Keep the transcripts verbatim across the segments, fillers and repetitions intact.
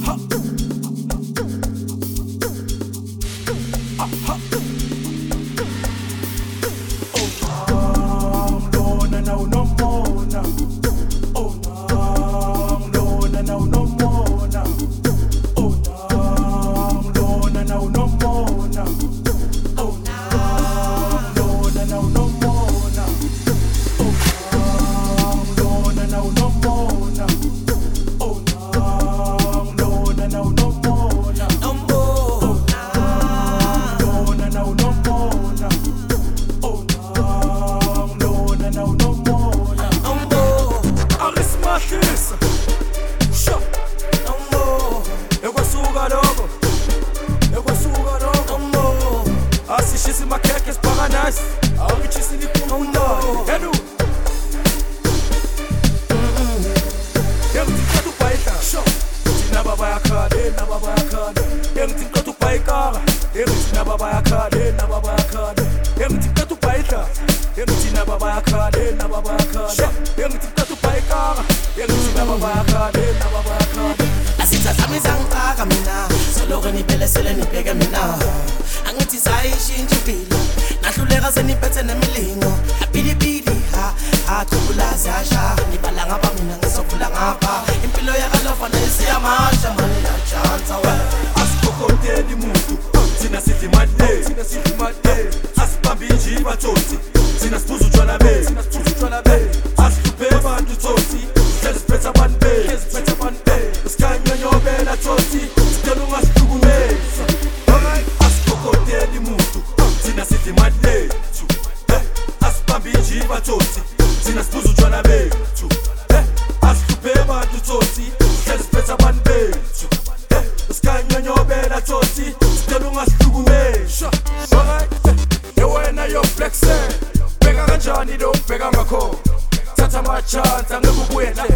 Asishisi makeke paradise. Awichisi ni kumunda. Hello. Yemti katu paita. Tina baba yakade, na baba yakade. Yemti katu paika. Yemti na baba yakade, na baba yakade. Yemti katu paita. Yemti na baba yakade, na baba yakade. Yemti katu paika. Yemti na baba yakade, na baba yakade. Asitha sami zangipaka mina. Solo ni pele sele ni pega mina. Angithi sayishintsha impilo nahluleka seniphethe nemilingo apilipili ha ha kubulazi asha nibala ngapha mina ngisokhula ngapha impilo yakalova nesiyamasha mani la chance we asikokoteli muntu thina sithi made thina sithi made asibambi nje bathoti thina sibuza utshwala be thina sibuza utshwala be asihlupe abantu thoti sicela siphethe abantu be siphethe abantu be sikhanyonyobela thoti sicela ungasihlukumeza. Kokoteli muntu thina sithi madethu asibambi nje bathoti thina sibuza utshwala bethu asihluphe abantu thoti sicela siphethe abantu bethu sikhanyonyobela thoti sicela ungasihlukumeza. Yewena yo flexe bheka kanjani lo bheka ngakho thatha amachance angeke ubuye la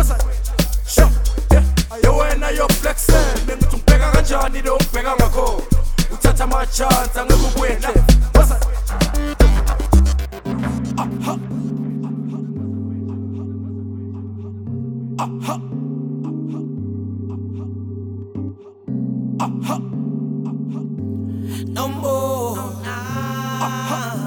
yewena yo flexe ngithi ubheka kanjani lo bheka ngakho uthatha amachance angeke ubuye la wasa aha aha aha no more aha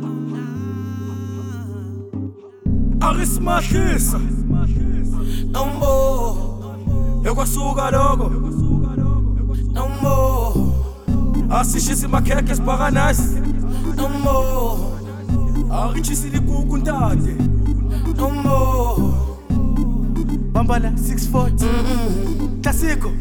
arismahisa no more ekwasuka lokho no more asishisi makheke siparadise no more awichisi likuku ntate no more bambala six forty klasiko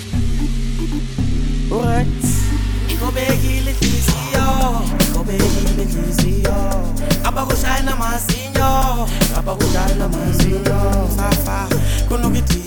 alright ikobekile inhliziyo ikobekile inhliziyo abakushayina mazinyo abakushayina mazinyo safa kunokuthi